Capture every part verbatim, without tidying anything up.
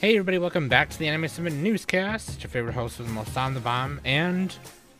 Hey everybody, welcome back to the Anime Summit Newscast. It's your favorite host with the most on the bomb, and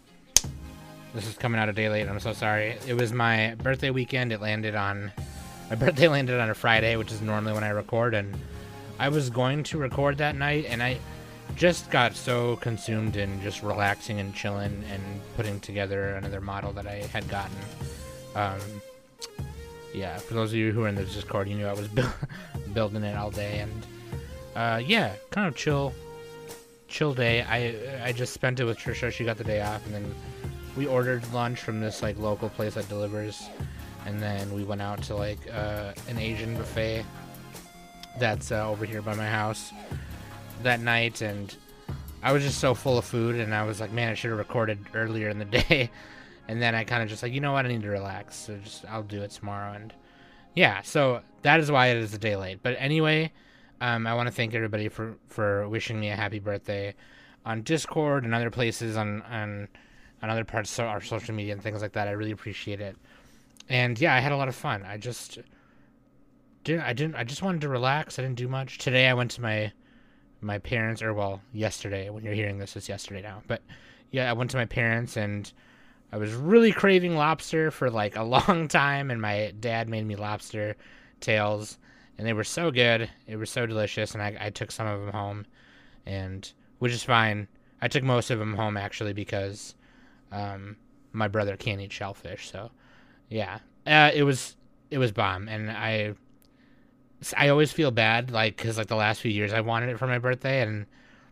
this is coming out a day late. I'm so sorry. It was my birthday weekend. It landed on my birthday landed on a Friday, which is normally when I record, and I was going to record that night, and I just got so consumed in just relaxing and chilling and putting together another model that I had gotten. Um, yeah, for those of you who are in the Discord, you knew I was bu building it all day, and Uh, yeah, kind of chill, chill day. I I just spent it with Trisha. She got the day off, and then we ordered lunch from this like local place that delivers, and then we went out to like uh, an Asian buffet that's uh, over here by my house that night, and I was just so full of food, and I was like, man, I should have recorded earlier in the day, and then I kind of just like, you know what, I need to relax, so just I'll do it tomorrow, and yeah, so that is why it is a day late. But anyway. Um, I want to thank everybody for, for wishing me a happy birthday on Discord and other places on, on, on other parts of our social media and things like that. I really appreciate it. And yeah, I had a lot of fun. I just didn't, I didn't, I just wanted to relax. I didn't do much. Today I went to my, my parents, or well, yesterday, when you're hearing this, it's yesterday now. But yeah, I went to my parents, and I was really craving lobster for like a long time. And my dad made me lobster tails. And they were so good. It was so delicious. And I, I took some of them home, and which is fine. I took most of them home, actually, because um, my brother can't eat shellfish. So, yeah. Uh, it was it was bomb. And I I always feel bad, like, because, like, the last few years I wanted it for my birthday. And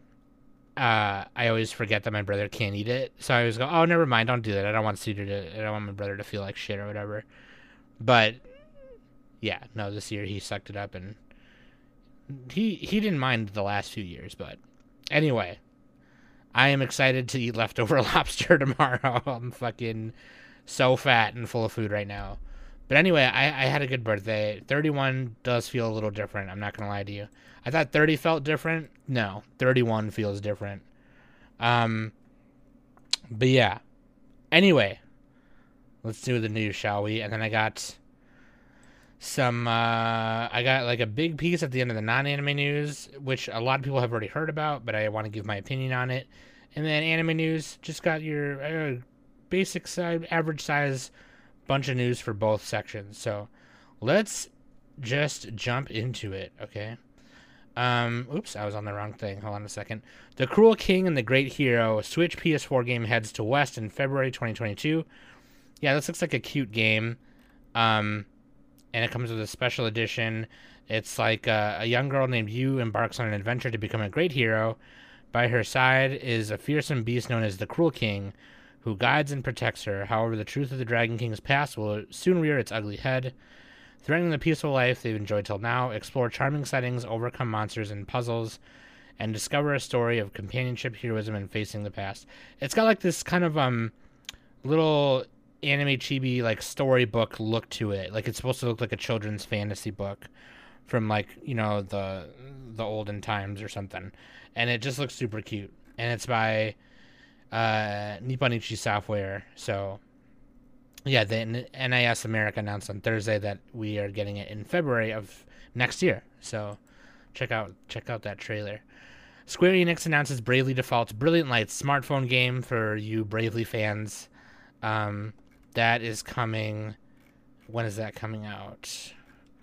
uh, I always forget that my brother can't eat it. So I always go, oh, never mind. Don't do that. I don't want Cedar to, I don't want my brother to feel like shit or whatever. But yeah, no, this year he sucked it up, and he he didn't mind the last few years. But anyway, I am excited to eat leftover lobster tomorrow. I'm fucking so fat and full of food right now. But anyway, I, I had a good birthday. thirty-one does feel a little different. I'm not going to lie to you. I thought thirty felt different. No, thirty-one feels different. Um, but yeah. Anyway, let's do the news, shall we? And then I got some uh I got like a big piece at the end of the non-anime news, which a lot of people have already heard about, but I want to give my opinion on it. And then anime news, just got your uh, basic size, average size bunch of news for both sections. So let's just jump into it. Okay. Um oops, I was on the wrong thing. Hold on a second. The Cruel King and the Great Hero Switch P S four game heads to West in February twenty twenty-two. Yeah, this looks like a cute game. Um And it comes with a special edition. It's like uh, a young girl named Yu embarks on an adventure to become a great hero. By her side is a fearsome beast known as the Cruel King, who guides and protects her. However, the truth of the Dragon King's past will soon rear its ugly head. Threatening the peaceful life they've enjoyed till now, explore charming settings, overcome monsters and puzzles, and discover a story of companionship, heroism, and facing the past. It's got like this kind of um little anime chibi like storybook look to it. Like it's supposed to look like a children's fantasy book from like, you know, the the olden times or something. And it just looks super cute. And it's by uh Nipponichi Software. So yeah, the N I S America announced on Thursday that we are getting it in February of next year. So check out check out that trailer. Square Enix announces Bravely Default's Brilliant Lights smartphone game for you Bravely fans. Um That is coming. When is that coming out?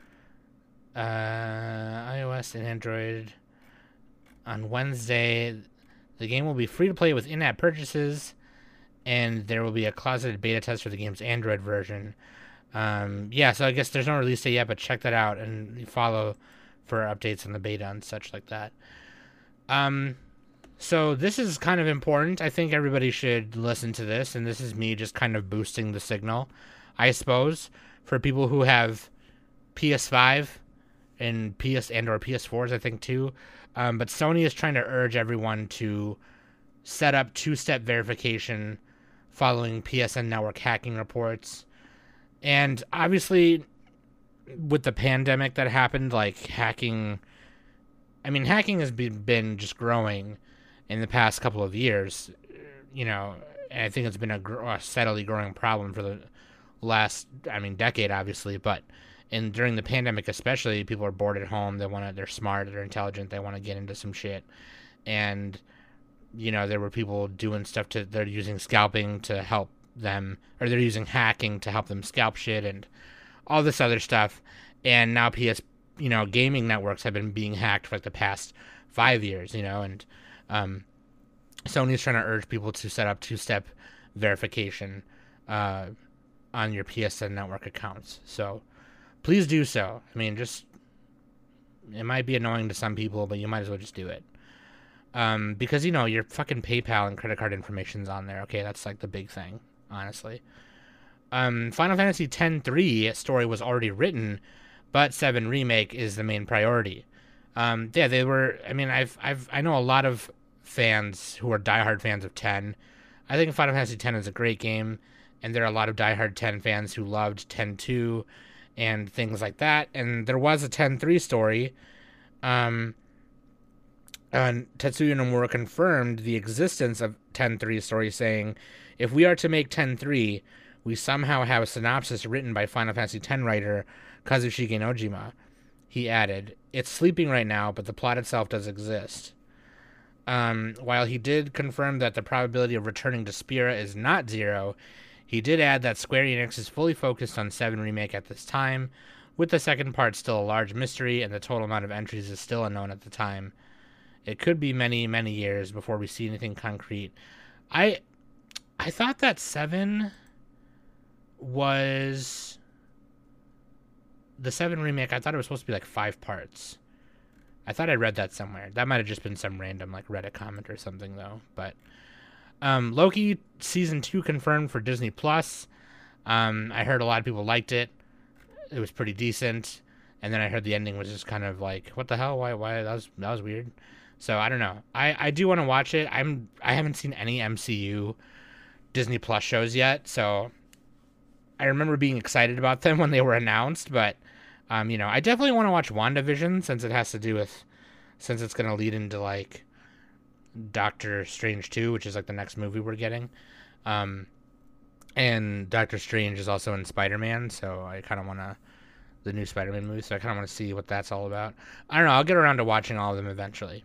Uh, iOS and Android on Wednesday. The game will be free to play with in-app purchases, and there will be a closeted beta test for the game's Android version. Um, yeah, so I guess there's no release date yet, but check that out and follow for updates on the beta and such like that. Um. So this is kind of important. I think everybody should listen to this, and this is me just kind of boosting the signal, I suppose, for people who have P S five and P S and or P S fours, I think too. Um, but Sony is trying to urge everyone to set up two-step verification following P S N network hacking reports. And obviously, with the pandemic that happened, like hacking, I mean, hacking has been, been just growing in the past couple of years, you know, and I think it's been a, gr- a steadily growing problem for the last, I mean, decade, obviously, but And during the pandemic, especially, people are bored at home. They want to, they're smart, they're intelligent, they want to get into some shit. And, you know, there were people doing stuff to, they're using scalping to help them, or they're using hacking to help them scalp shit and all this other stuff. And now P S, you know, gaming networks have been being hacked for like the past five years, you know, and um, Sony's trying to urge people to set up two-step verification uh, on your P S N network accounts. So please do so. I mean, just, it might be annoying to some people, but you might as well just do it. Um, because, you know, your fucking PayPal and credit card information's on there. Okay, that's like the big thing, honestly. Um, Final Fantasy X three story was already written, but seven Remake is the main priority. Um, yeah, they were, I mean, I've, I've, I know a lot of fans who are diehard fans of ten. I think Final Fantasy X is a great game, and there are a lot of diehard ten fans who loved ten two and things like that. And there was a ten three story. Um, and Tetsuya Nomura confirmed the existence of ten three story, saying, if we are to make ten three, we somehow have a synopsis written by Final Fantasy X writer Kazushige Nojima. He added, it's sleeping right now, but the plot itself does exist. Um, while he did confirm that the probability of returning to Spira is not zero, he did add that Square Enix is fully focused on seven Remake at this time, with the second part still a large mystery and the total amount of entries is still unknown at the time. It could be many, many years before we see anything concrete. I I thought that seven was... The seven Remake, I thought it was supposed to be like five parts. I thought I read that somewhere. That might have just been some random like Reddit comment or something, though. But um, Loki Season two confirmed for Disney Plus. Um, I heard a lot of people liked it. It was pretty decent. And then I heard the ending was just kind of like, what the hell? Why? Why? That was that was weird. So I don't know. I, I do want to watch it. I'm I haven't seen any M C U Disney Plus shows yet, so I remember being excited about them when they were announced. But um, you know, I definitely want to watch WandaVision since it has to do with since it's going to lead into like Doctor Strange two, which is like the next movie we're getting. Um, and Doctor Strange is also in Spider-Man, so I kind of want to the new Spider-Man movie, so I kind of want to see what that's all about. I don't know. I'll get around to watching all of them eventually.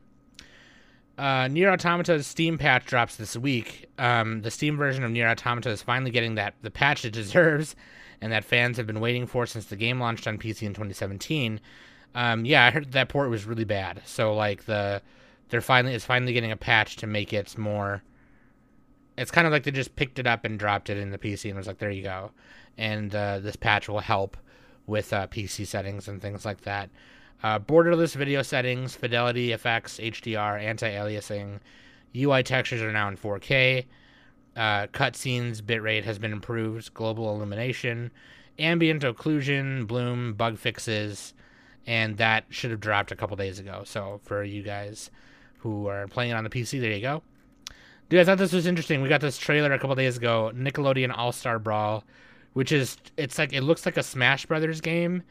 Uh, Nier Automata's Steam patch drops this week. Um, the Steam version of Nier Automata is finally getting that the patch it deserves, and that fans have been waiting for since the game launched on P C in twenty seventeen. Um, yeah, I heard that port was really bad. So like the they're finally it's finally getting a patch to make it more. It's kind of like they just picked it up and dropped it in the P C and was like, there you go. And uh, this patch will help with uh, P C settings and things like that. Uh, borderless video settings, fidelity, effects, H D R, anti-aliasing, U I textures are now in four K, uh, cutscenes, bitrate has been improved, global illumination, ambient occlusion, bloom, bug fixes, and that should have dropped a couple days ago. So for you guys who are playing it on the P C, there you go. Dude, I thought this was interesting. We got this trailer a couple days ago, Nickelodeon All-Star Brawl, which is, it's like, it looks like a Smash Brothers game,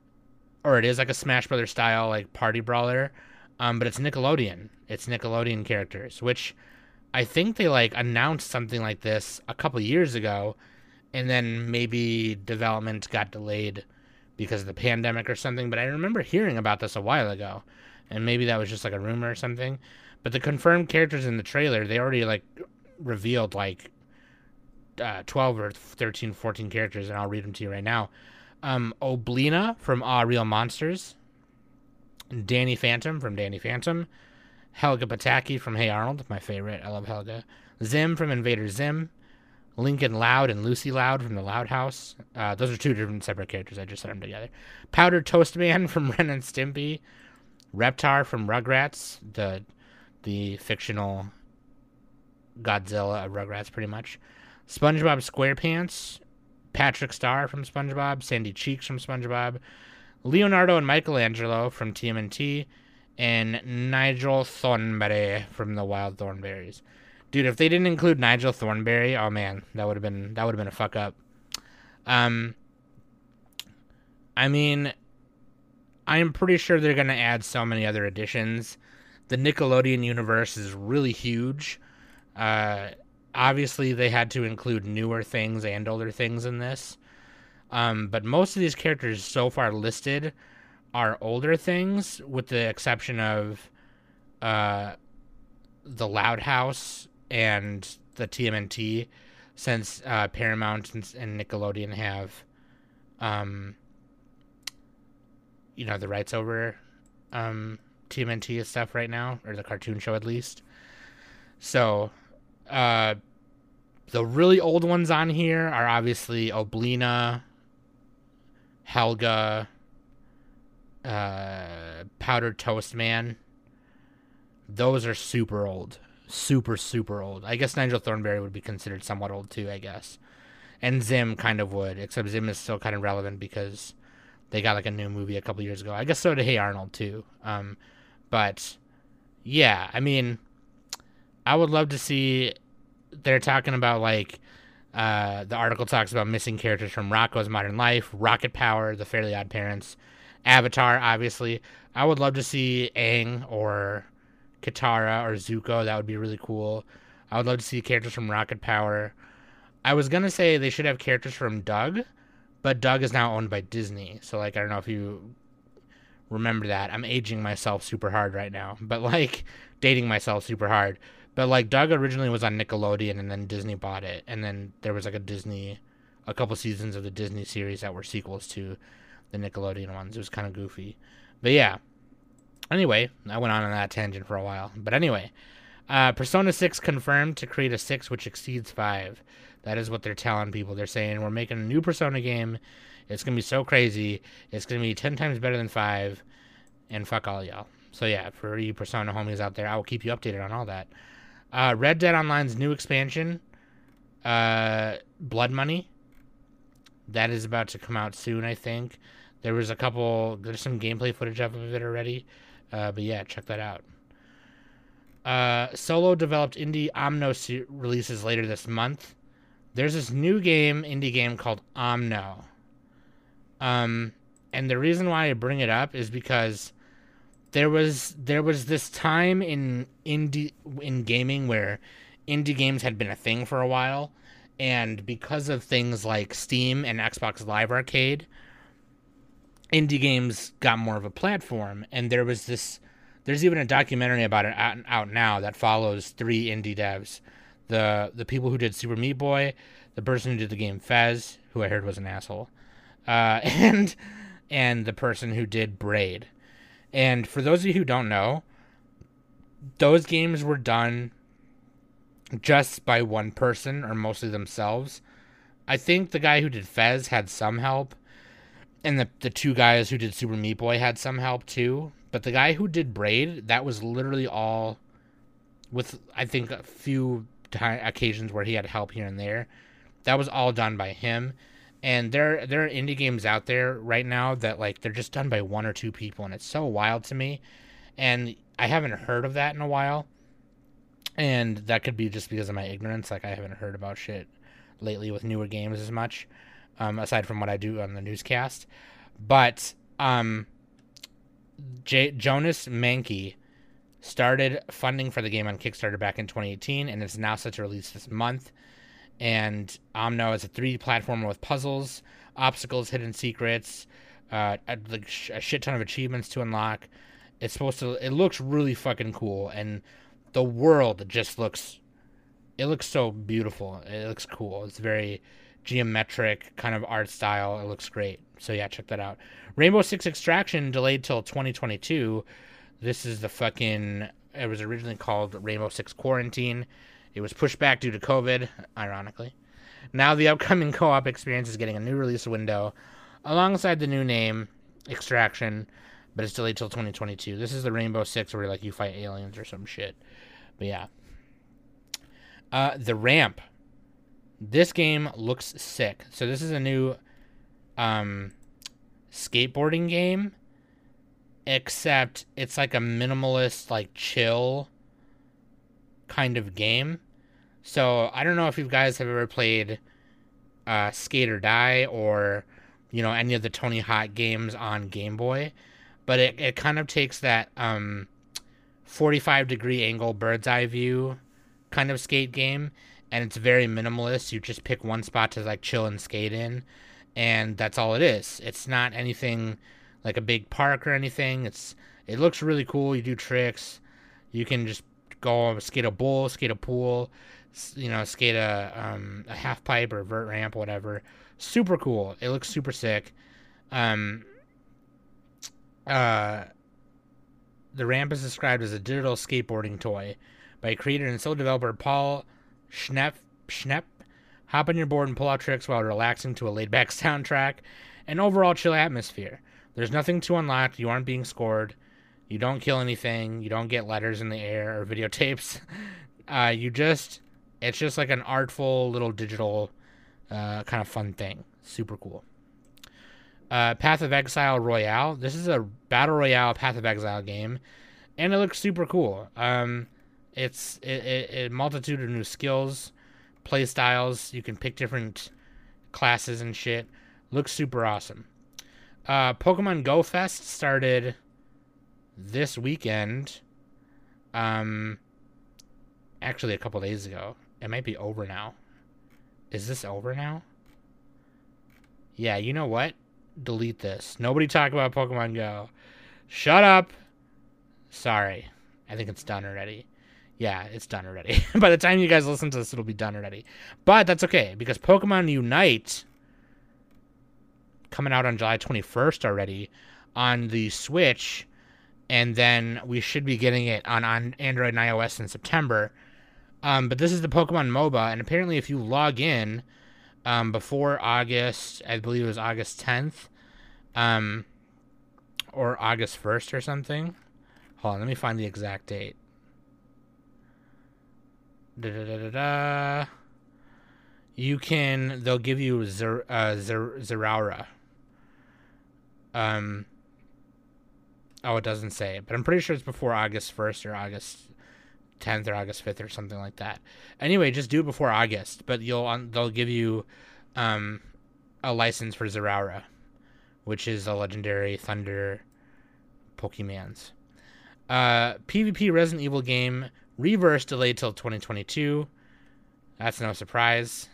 or it is like a Smash Brothers style, like, party brawler, um, but it's Nickelodeon. It's Nickelodeon characters, which I think they, like, announced something like this a couple years ago, and then maybe development got delayed because of the pandemic or something, but I remember hearing about this a while ago, and maybe that was just, like, a rumor or something, but the confirmed characters in the trailer, they already, like, revealed, like, uh, twelve or thirteen, fourteen characters, and I'll read them to you right now. Um, Oblina from Ah Real Monsters, Danny Phantom from Danny Phantom, Helga Pataki from Hey Arnold, my favorite, I love Helga, Zim from Invader Zim, Lincoln Loud and Lucy Loud from The Loud House. Uh, those are two different separate characters, I just set them together. Powdered Toast Man from Ren and Stimpy, Reptar from Rugrats, the the fictional Godzilla of Rugrats, pretty much. SpongeBob SquarePants, Patrick Star from SpongeBob, Sandy Cheeks from SpongeBob, Leonardo and Michelangelo from T M N T, and Nigel Thornberry from the Wild Thornberries. Dude, if they didn't include Nigel Thornberry, oh man, that would have been that would have been a fuck up. Um, I mean, I'm pretty sure they're gonna add so many other additions. The Nickelodeon universe is really huge. Uh. Obviously, they had to include newer things and older things in this. Um, but most of these characters so far listed are older things, with the exception of uh, the Loud House and the T M N T, since uh, Paramount and Nickelodeon have, um, you know, the rights over um, T M N T and stuff right now, or the cartoon show at least. So, uh, the really old ones on here are obviously Oblina, Helga, uh, Powdered Toast Man. Those are super old. Super, super old. I guess Nigel Thornberry would be considered somewhat old too, I guess. And Zim kind of would, except Zim is still kind of relevant because they got like a new movie a couple years ago. I guess so did Hey Arnold too. Um, but yeah, I mean, I would love to see. They're talking about like uh, the article talks about missing characters from Rocko's Modern Life, Rocket Power, The Fairly Odd Parents, Avatar. Obviously, I would love to see Aang or Katara or Zuko. That would be really cool. I would love to see characters from Rocket Power. I was gonna say they should have characters from Doug, but Doug is now owned by Disney. So like I don't know if you remember that. I'm aging myself super hard right now, but like dating myself super hard. But like Doug originally was on Nickelodeon, and then Disney bought it, and then there was like a Disney, a couple seasons of the Disney series that were sequels to the Nickelodeon ones. It was kind of goofy, but yeah. Anyway, I went on on that tangent for a while, but anyway, uh, Persona six confirmed to create a six which exceeds five. That is what they're telling people. They're saying we're making a new Persona game. It's gonna be so crazy. It's gonna be ten times better than five, and fuck all y'all. So yeah, for you Persona homies out there, I will keep you updated on all that. Uh, Red Dead Online's new expansion, uh, Blood Money, that is about to come out soon, I think. There was a couple, there's some gameplay footage of it already, uh, but yeah, check that out. Uh, solo developed indie Omno se- releases later this month. There's this new game, indie game called Omno. Um, and the reason why I bring it up is because There was there was this time in indie in gaming where indie games had been a thing for a while, and because of things like Steam and Xbox Live Arcade, indie games got more of a platform. And there was this, there's even a documentary about it out, out now that follows three indie devs, the the people who did Super Meat Boy, the person who did the game Fez, who I heard was an asshole, uh, and and the person who did Braid. And for those of you who don't know, those games were done just by one person, or mostly themselves. I think the guy who did Fez had some help, and the the two guys who did Super Meat Boy had some help too. But the guy who did Braid, that was literally all, with I think a few time, occasions where he had help here and there. That was all done by him. And there, there are indie games out there right now that like they're just done by one or two people, and it's so wild to me. And I haven't heard of that in a while, and that could be just because of my ignorance. Like I haven't heard about shit lately with newer games as much, um, aside from what I do on the newscast. But um, J- Jonas Mankey started funding for the game on Kickstarter back in twenty eighteen, and it's now set to release this month. And Omno is a three D platformer with puzzles, obstacles, hidden secrets, uh, a, a shit ton of achievements to unlock. It's supposed to, it looks really fucking cool, and the world just looks, it looks so beautiful. It looks cool. It's very geometric kind of art style. It looks great. So yeah, check that out. Rainbow Six Extraction delayed till twenty twenty-two. This is the fucking, it was originally called Rainbow Six Quarantine. It was pushed back due to COVID, ironically. Now the upcoming co-op experience is getting a new release window alongside the new name, Extraction, but it's delayed till twenty twenty-two. This is the Rainbow Six where like you fight aliens or some shit. But yeah. Uh, The Ramp. This game looks sick. So this is a new um, skateboarding game, except it's like a minimalist, like chill kind of game. So I don't know if you guys have ever played uh, Skate or Die, or you know, any of the Tony Hawk games on Game Boy, but it, it kind of takes that um, forty-five degree angle bird's eye view kind of skate game, and it's very minimalist. You just pick one spot to like chill and skate in, and that's all it is. It's not anything like a big park or anything. It's it looks really cool. You do tricks. You can just go skate a bowl, skate a pool, you know, skate a um, a half pipe or vert ramp, whatever. Super cool. It looks super sick. Um, uh, the ramp is described as a digital skateboarding toy by creator and sole developer Paul Schnepp. Schnepp. Hop on your board and pull out tricks while relaxing to a laid-back soundtrack and overall chill atmosphere. There's nothing to unlock. You aren't being scored. You don't kill anything. You don't get letters in the air or videotapes. Uh, you just, it's just like an artful little digital uh, kind of fun thing. Super cool. Uh, Path of Exile Royale. This is a battle royale Path of Exile game, and it looks super cool. Um, it's it, it, a multitude of new skills, play styles. You can pick different classes and shit. Looks super awesome. Uh, Pokemon Go Fest started this weekend. Um, actually, a couple days ago. It might be over now. Is this over now? Yeah, you know what? Delete this. Nobody talk about Pokemon Go. Shut up. Sorry. I think it's done already. Yeah, it's done already. By the time you guys listen to this, it'll be done already. But that's okay, because Pokemon Unite, coming out on July twenty-first already on the Switch, and then we should be getting it on, on Android and iOS in September. Um, but this is the Pokemon MOBA, and apparently if you log in um, before August, I believe it was August tenth, um, or August first or something. Hold on, let me find the exact date. Da, da, da, da, da. You can, they'll give you Zer, uh, Zer, Zeraora. Um, oh, it doesn't say, but I'm pretty sure it's before August first or August tenth or August fifth or something like that. Anyway, just do it before August, but you'll, they'll give you, um, a license for Zeraora, which is a legendary Thunder Pokemons. Uh, PvP Resident Evil game Reverse delayed till twenty twenty-two. That's no surprise.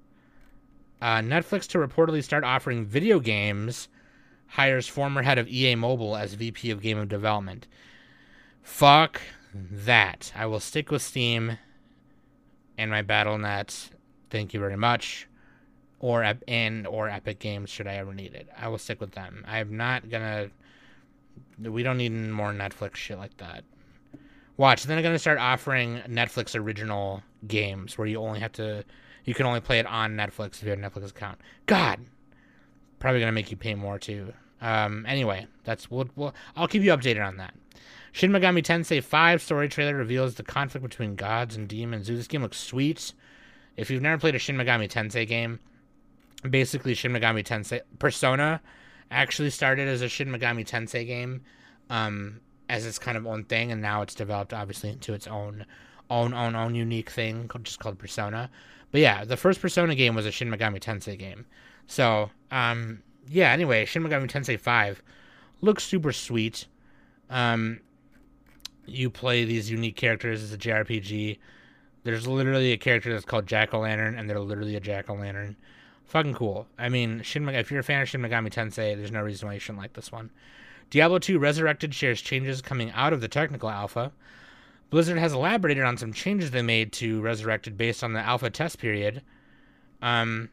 Uh, Netflix to reportedly start offering video games hires former head of E A Mobile as V P of Game of Development. Fuck that. I will stick with Steam and my Battle dot net. Thank you very much. Or and or Epic Games should I ever need it. I will stick with them. I'm not gonna. We don't need more Netflix shit like that. Watch, then they're going to start offering Netflix original games where you only have to, you can only play it on Netflix if you have a Netflix account. God! Probably going to make you pay more too. Um, anyway, that's, we'll, we'll, I'll keep you updated on that. Shin Megami Tensei five story trailer reveals the conflict between gods and demons. Ooh, this game looks sweet. If you've never played a Shin Megami Tensei game, basically Shin Megami Tensei, Persona actually started as a Shin Megami Tensei game, um, as its kind of own thing, and now it's developed obviously into its own, own, own, own unique thing, just called Persona. But yeah, the first Persona game was a Shin Megami Tensei game. So, um, yeah. Anyway, Shin Megami Tensei five looks super sweet. Um, you play these unique characters as a J R P G. There's literally a character that's called Jack-O-Lantern, and they're literally a Jack-O-Lantern. Fucking cool. I mean, Shin Meg- if you're a fan of Shin Megami Tensei, there's no reason why you shouldn't like this one. Diablo two Resurrected shares changes coming out of the technical alpha. Blizzard has elaborated on some changes they made to Resurrected based on the alpha test period. Um,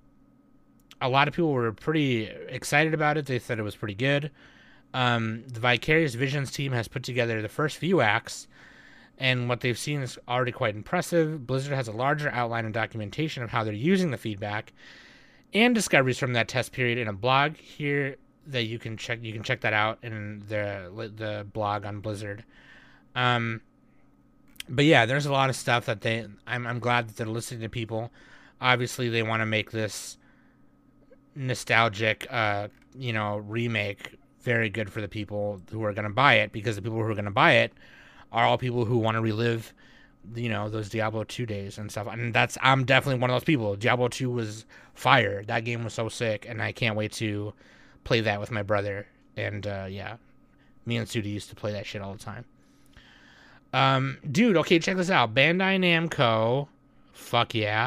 a lot of people were pretty excited about it. They said it was pretty good. Um, the Vicarious Visions team has put together the first few acts, and what they've seen is already quite impressive. Blizzard has a larger outline and documentation of how they're using the feedback and discoveries from that test period in a blog here that you can check. You can check that out in the the blog on Blizzard. Um, but yeah, there's a lot of stuff that they. I'm I'm glad that they're listening to people. Obviously, they want to make this nostalgic, uh, you know, remake very good for the people who are going to buy it, because the people who are going to buy it are all people who want to relive, you know, those Diablo two days and stuff. And that's, I'm definitely one of those people. Diablo two was fire. That game was so sick, and I can't wait to play that with my brother. And uh, yeah, me and Sudi used to play that shit all the time. Um, dude, okay, check this out. Bandai Namco, fuck yeah,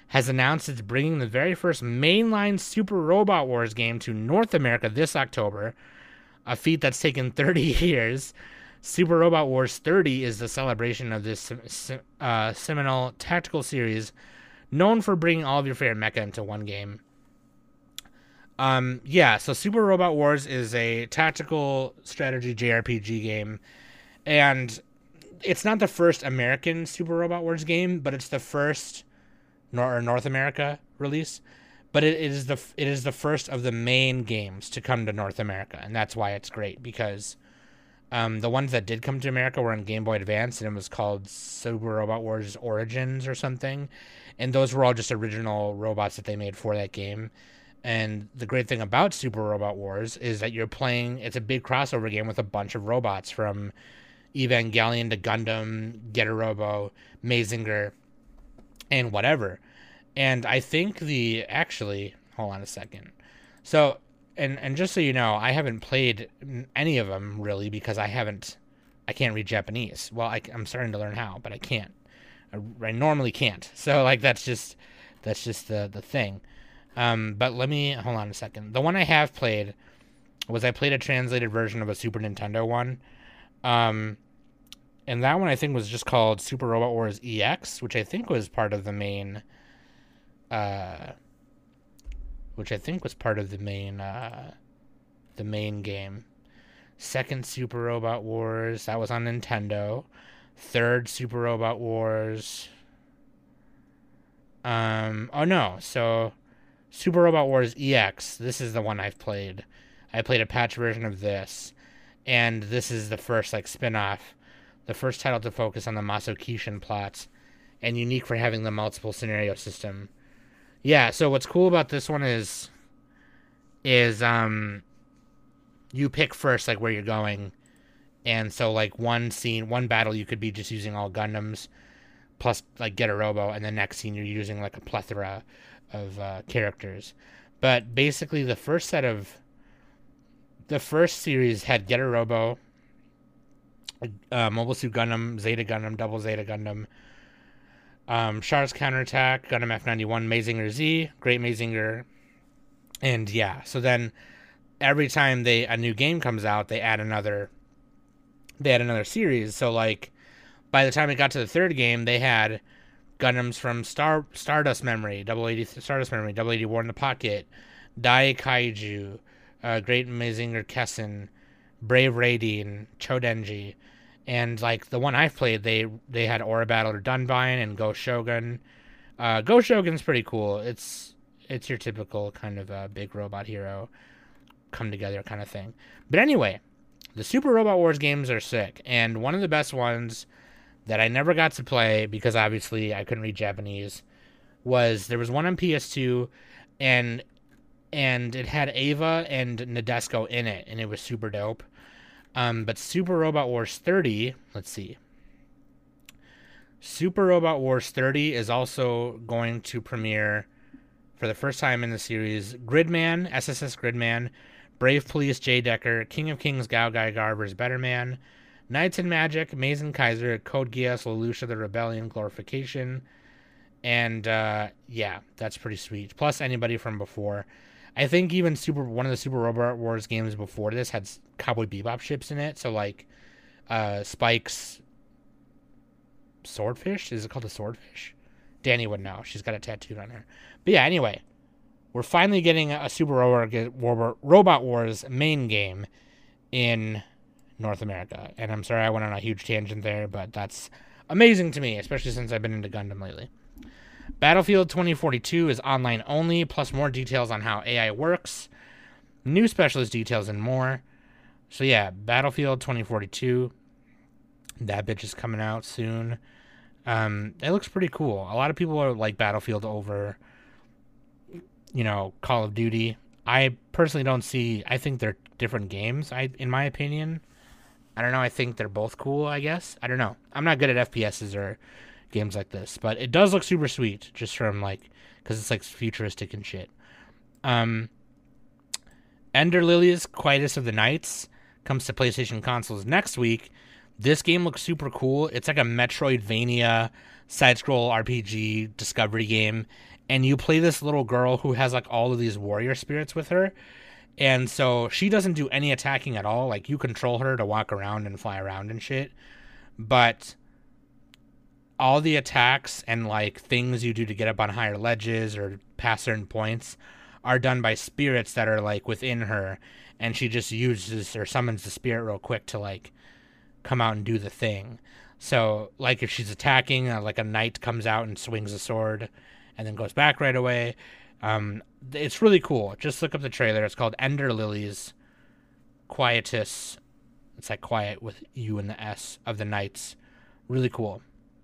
has announced it's bringing the very first mainline Super Robot Wars game to North America this October, a feat that's taken thirty years. Super Robot Wars thirty is the celebration of this uh, seminal tactical series known for bringing all of your favorite mecha into one game. Um, yeah, so Super Robot Wars is a tactical strategy J R P G game, and it's not the first American Super Robot Wars game, but it's the first Nor- North America release. But it, it is the it is the first of the main games to come to North America, and that's why it's great, because um, the ones that did come to America were on Game Boy Advance, and it was called Super Robot Wars Origins or something, and those were all just original robots that they made for that game. And the great thing about Super Robot Wars is that you're playing, it's a big crossover game with a bunch of robots, from Evangelion to Gundam, Getter Robo, Mazinger, and whatever. And I think the, actually, hold on a second. So, and, and just so you know, I haven't played any of them, really, because I haven't, I can't read Japanese. Well, I, I'm starting to learn how, but I can't. I, I normally can't. So, like, that's just, that's just the, the thing. Um, but let me, hold on a second. The one I have played was I played a translated version of a Super Nintendo one. Um, and that one I think was just called Super Robot Wars E X, which I think was part of the main, uh, which I think was part of the main, uh, the main game. Second Super Robot Wars, that was on Nintendo. Third Super Robot Wars. Um, oh no, so Super Robot Wars E X, this is the one I've played. I played a patch version of this, and this is the first, like, spin-off, the first title to focus on the Masokishin plots, and unique for having the multiple scenario system. Yeah, so what's cool about this one is, is, um, you pick first, like, where you're going, and so, like, one scene, one battle, you could be just using all Gundams, plus, like, Getter Robo, and the next scene you're using, like, a plethora of uh, characters. But basically the first set of the first series had Getter Robo, uh, Mobile Suit Gundam, Zeta Gundam, Double Zeta Gundam, um, Char's Counterattack, Gundam F ninety-one, Mazinger Z, Great Mazinger, and yeah, so then every time they a new game comes out, they add another they add another series. So, like, by the time it got to the third game, they had Gundams from Star Stardust Memory, Double eighty Stardust Memory, Double eighty War in the Pocket, Dai Kaiju, uh, Great Mazinger Kessen, Brave Raideen, Chodenji, and, like, the one I've played, they they had Aura Battler Dunbine and Go Shogun. Uh, Go Shogun's pretty cool. It's it's your typical kind of uh, big robot hero come together kind of thing. But anyway, the Super Robot Wars games are sick, and one of the best ones that I never got to play because obviously I couldn't read Japanese was there was one on P S two, and and it had Ava and Nadesco in it, and it was super dope. Um, but Super Robot Wars thirty, let's see. Super Robot Wars thirty is also going to premiere for the first time in the series Gridman, S S S Gridman, Brave Police J Decker, King of Kings Gao Gai Garver's Better Man, Knights and Magic, Mazen Kaiser, Code Geass, Lelouch the Rebellion, Glorification, and uh, yeah, that's pretty sweet. Plus anybody from before. I think even Super one of the Super Robot Wars games before this had Cowboy Bebop ships in it. So, like, uh, Spike's Swordfish? Is it called a Swordfish? Danny would know. She's got it tattooed on her. But yeah, anyway, we're finally getting a Super Robot Wars main game in North America. And I'm sorry I went on a huge tangent there, but that's amazing to me, especially since I've been into Gundam lately. Battlefield twenty forty-two is online only, plus more details on how A I works, new specialist details, and more. So yeah, Battlefield twenty forty-two, that bitch is coming out soon. Um, it looks pretty cool. A lot of people are like Battlefield over, you know, Call of Duty. I personally don't see, I think they're different games, I in my opinion. I don't know, I think they're both cool, I guess. I don't know. I'm not good at F P S's or games like this, but it does look super sweet, just from, like, because it's, like, futuristic and shit. Um, Ender Lilies, Quietus of the Nights, comes to PlayStation consoles next week. This game looks super cool. It's like a Metroidvania side-scroll R P G discovery game, and you play this little girl who has like all of these warrior spirits with her. And so she doesn't do any attacking at all. Like, you control her to walk around and fly around and shit. But all the attacks and like things you do to get up on higher ledges or past certain points are done by spirits that are like within her, and she just uses or summons the spirit real quick to like come out and do the thing. So like if she's attacking, uh, like a knight comes out and swings a sword and then goes back right away. Um, it's really cool. Just look up the trailer. It's called Ender Lilies Quietus. It's like quiet with U and the S of the Knights. Really cool.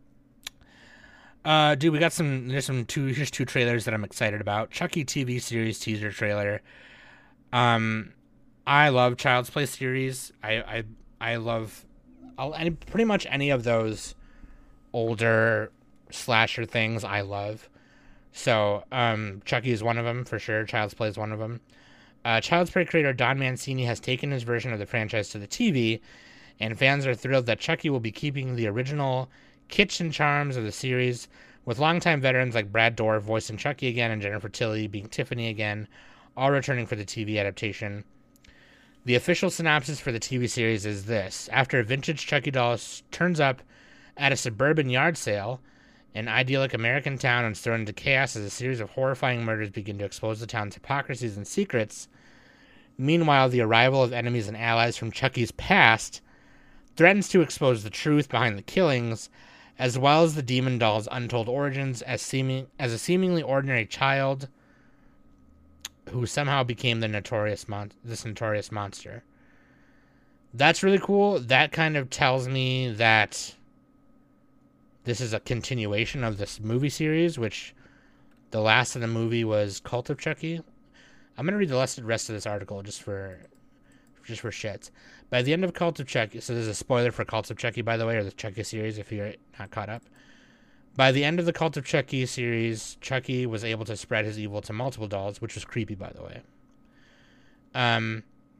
Uh, dude, we got some, there's some two, here's two trailers that I'm excited about. Chucky T V series teaser trailer. Um, I love Child's Play series. I, I, I love I'll, any, pretty much any of those older slasher things I love. So, um, Chucky is one of them for sure. Child's Play is one of them. Uh, Child's Play creator Don Mancini has taken his version of the franchise to the T V, and fans are thrilled that Chucky will be keeping the original kitchen charms of the series, with longtime veterans like Brad Dourif voicing Chucky again and Jennifer Tilly being Tiffany again, all returning for the T V adaptation. The official synopsis for the T V series is this. After a vintage Chucky doll turns up at a suburban yard sale, an idyllic American town is thrown into chaos as a series of horrifying murders begin to expose the town's hypocrisies and secrets. Meanwhile, the arrival of enemies and allies from Chucky's past threatens to expose the truth behind the killings, as well as the demon doll's untold origins as seeming as a seemingly ordinary child who somehow became the notorious mon- this notorious monster. That's really cool. That kind of tells me that this is a continuation of this movie series, which the last of the movie was Cult of Chucky. I'm gonna read the rest of this article just for just for shits. By the end of Cult of Chucky, so there's a spoiler for Cult of Chucky, by the way, or the Chucky series if you're not caught up. By the end of the Cult of Chucky series, Chucky was able to spread his evil to multiple dolls, which was creepy, by the way. Um,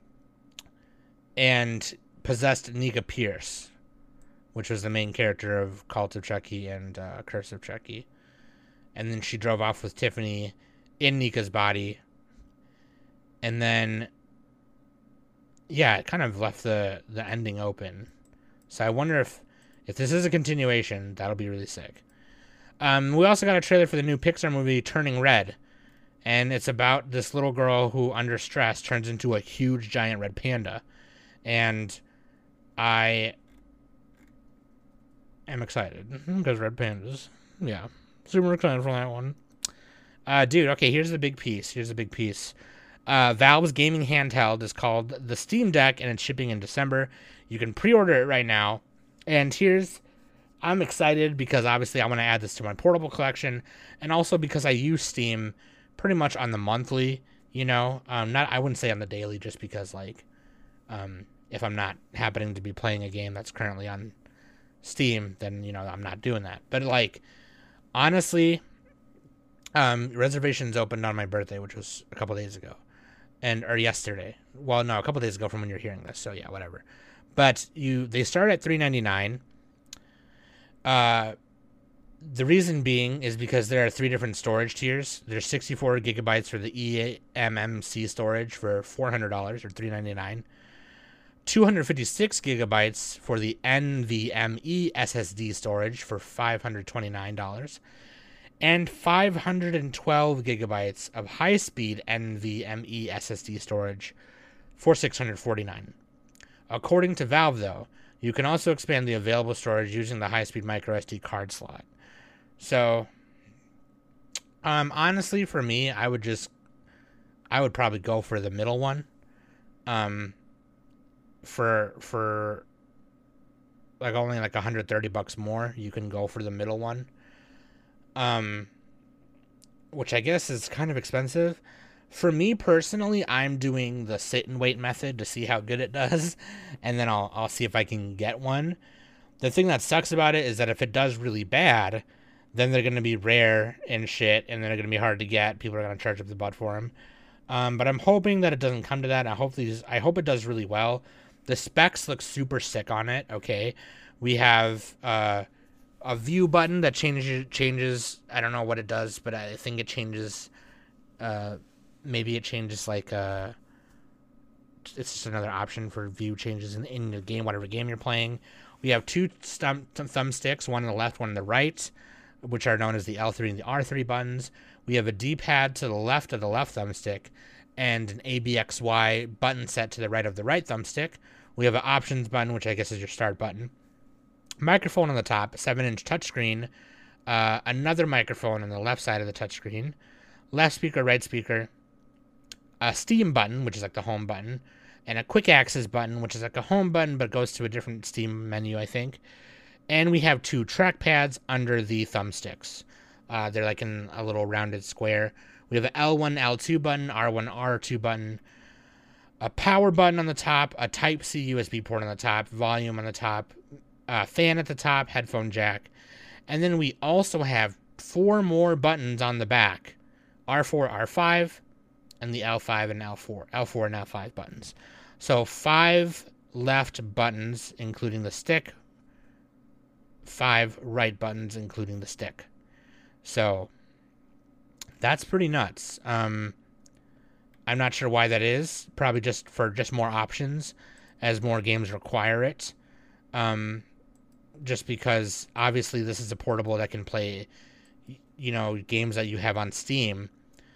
and possessed Nika Pierce, which was the main character of Cult of Chucky and uh, Curse of Chucky. And then she drove off with Tiffany in Nika's body. And then, yeah, it kind of left the, the ending open. So I wonder if, if this is a continuation, that'll be really sick. Um, we also got a trailer for the new Pixar movie, Turning Red. And it's about this little girl who, under stress, turns into a huge, giant red panda. And I am excited. Because red pandas. Yeah. Super excited for that one. Uh, dude, okay, here's the big piece. Here's the big piece. Uh, Valve's gaming handheld is called the Steam Deck, and it's shipping in December. You can pre-order it right now. And here's, I'm excited because obviously I want to add this to my portable collection, and also because I use Steam pretty much on the monthly, you know, um, not, I wouldn't say on the daily, just because like, um, if I'm not happening to be playing a game that's currently on Steam, then, you know, I'm not doing that. But like, honestly, um, reservations opened on my birthday, which was a couple days ago. And or yesterday. Well, no, a couple days ago from when you're hearing this. So yeah, whatever. But you, they start at three ninety-nine. Uh, the reason being is because there are three different storage tiers. There's sixty-four gigabytes for the E M M C storage for four hundred dollars or three ninety-nine. two hundred fifty-six gigabytes for the N V M E S S D storage for five hundred twenty-nine dollars. And five hundred twelve gigabytes of high-speed N V M E S S D storage for six hundred forty-nine dollars. According to Valve, though, you can also expand the available storage using the high-speed microSD card slot. So, um, honestly, for me, I would just, I would probably go for the middle one. Um, for for like only like one hundred thirty bucks more, you can go for the middle one. Um, which I guess is kind of expensive. For me personally, I'm doing the sit and wait method to see how good it does, and then I'll I'll see if I can get one. The thing that sucks about it is that if it does really bad, then they're going to be rare and shit, and then they're going to be hard to get. People are going to charge up the butt for them. Um, but I'm hoping that it doesn't come to that. I hope these, I hope it does really well. The specs look super sick on it. Okay, we have uh. a view button that changes changes. I don't know what it does, but I think it changes. Uh, maybe it changes like uh, it's just another option for view changes in, in the game, whatever game you're playing. We have two thumb, thumbsticks, one on the left, one on the right, which are known as the L three and the R three buttons. We have a D-pad to the left of the left thumbstick and an A B X Y button set to the right of the right thumbstick. We have an options button, which I guess is your start button. Microphone on the top, seven inch touchscreen. Uh, another microphone on the left side of the touchscreen. Left speaker, right speaker. A Steam button, which is like the home button. And a quick access button, which is like a home button, but goes to a different Steam menu, I think. And we have two trackpads under the thumbsticks. Uh, they're like in a little rounded square. We have an L one, L two button, R one, R two button, a power button on the top, a Type-C U S B port on the top, volume on the top, a fan at the top, headphone jack. And then we also have four more buttons on the back. R four, R five, and the L five and L four. L four and L five buttons. So five left buttons, including the stick. Five right buttons, including the stick. So that's pretty nuts. Um, I'm not sure why that is. Probably just for just more options, as more games require it. Um, just because obviously this is a portable that can play, you know, games that you have on Steam.